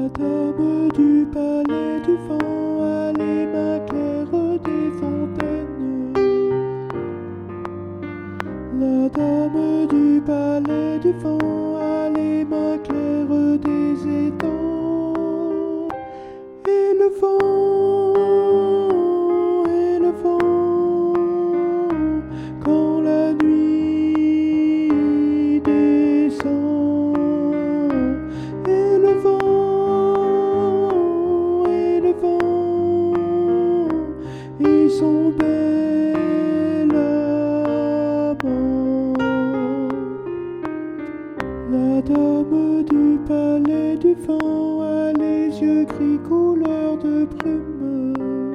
dame du palais du vent a les mains claires des fontaines. La dame du palais du vent a les mains claires des étangs. Et le vent, quand la nuit descend. Et le vent, ils sont belles amants. La dame du palais du vent a les yeux gris couleur de brume.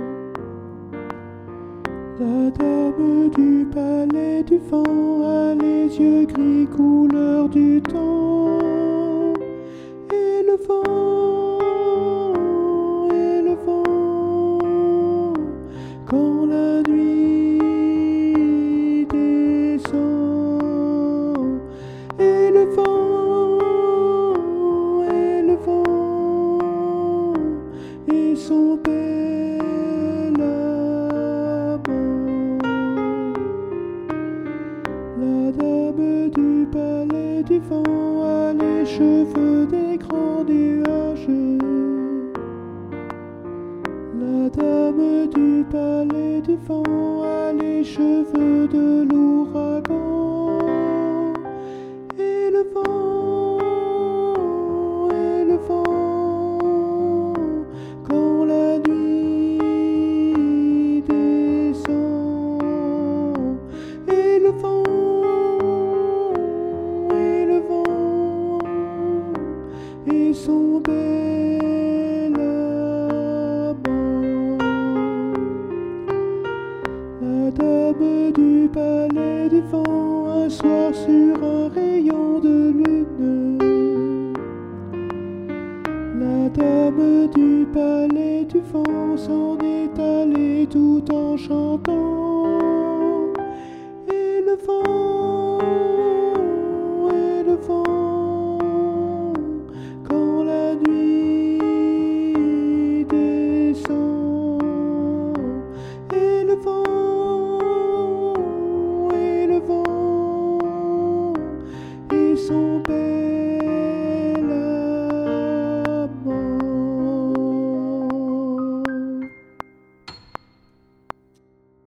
La dame du palais du vent a les yeux gris couleur du temps. Et le vent, quand la nuit descend. Et le vent, ils sont belles amants. La dame du palais du vent a les cheveux des grands nuages. La dame du palais du vent a les cheveux de l'ouragan. Et le vent, quand la nuit descend. Et le vent, ils sont belles amants. La dame du palais du vent, un soir sur un rayon de lune. La dame du palais du vent s'en est allée tout en chantant.